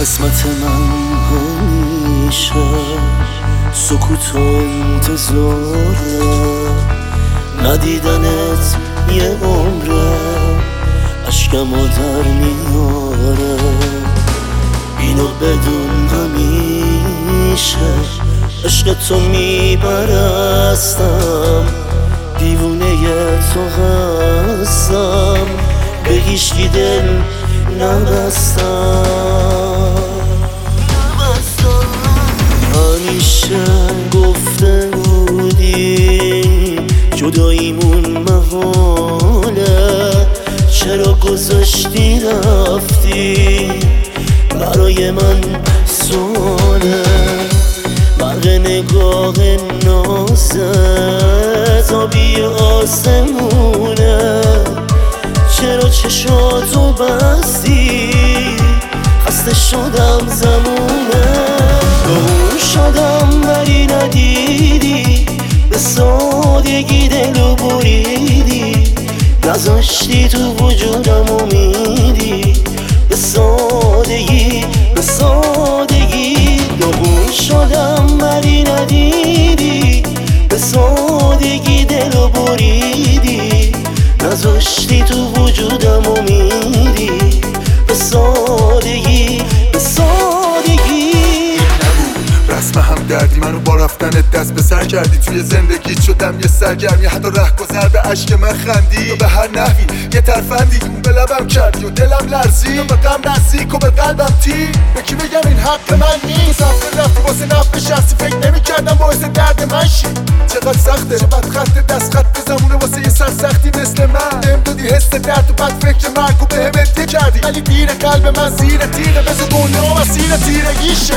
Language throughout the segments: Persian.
قسمت من همیشه سکوت و انتظاره، ندیدنت یه عمره اشکمو در میاره. اینو بدون همیشه عشق تو میپرستم، دیوونه تو هستم، به هیچکی دل نبستم. همیشه گفته بودی جداییمون محاله، چرا گذاشتی رفتی؟ برای من سواله، برق نگاه نازت آبی آسمونه، چرا چشاتو بستی؟ خسته شدم زمونه، دور شدم ولی ندیدی، به سادگی دلو بریدی، نذاشتی تو وجودم امیدی، به سادگی به سادگی. دور شدم ولی ندیدی، به سادگی دلو بریدی، نذاشتی تو وجودم امیدی، به سادگی به سادگی. رسم هم دردی منو با رفتنت دست به سر کردی، توی زندگی شدم یه سرگرمی، حتی رهگذر به عشق من خندی و به هر نحوی یه ترفندی اون به لبم کردی و دلم لرزی و به غم نزدیک و به قلبم تی. به کی بگم این حق من نیست؟ سفر رفتی واسه نفع شخصی، فکر نمی‌کردم باعث درد من شی. چقدر سخته، چقدر خط دست خط زمونه واسه یه سرسختی مثل من، نمیدونی حس درد و بد فکر مرگ و بهمت یه کردی، ولی دیر قلب من زیر تیره، بذار دنیا مسیر تیرگیشه.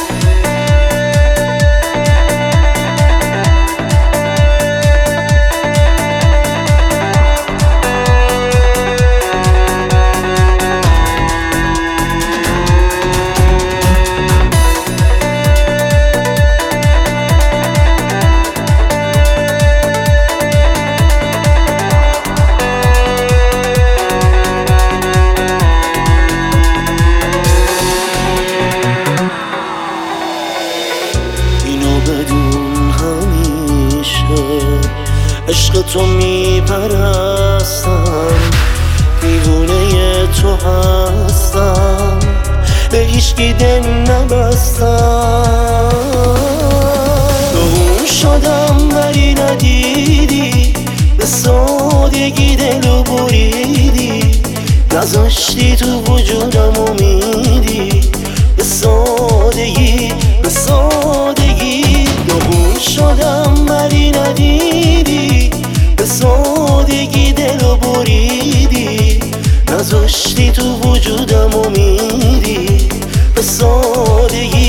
بدون همیشه عشق تو میپرستم، دیوونه تو هستم، به هیچکی دل نبستم. دور شدم ولی ندیدی، به سادگی دلو بریدی، نذاشتی تو وجودم امیدی، به سادگی به سادگی. دور شدم ولی ندیدی، به سادگی دلو بریدی، نذاشتی تو وجودم امیدی، به سادگی